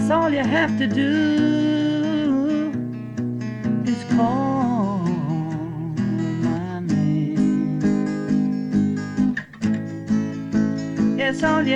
Yes, all you have to do is call my name. Yes, all you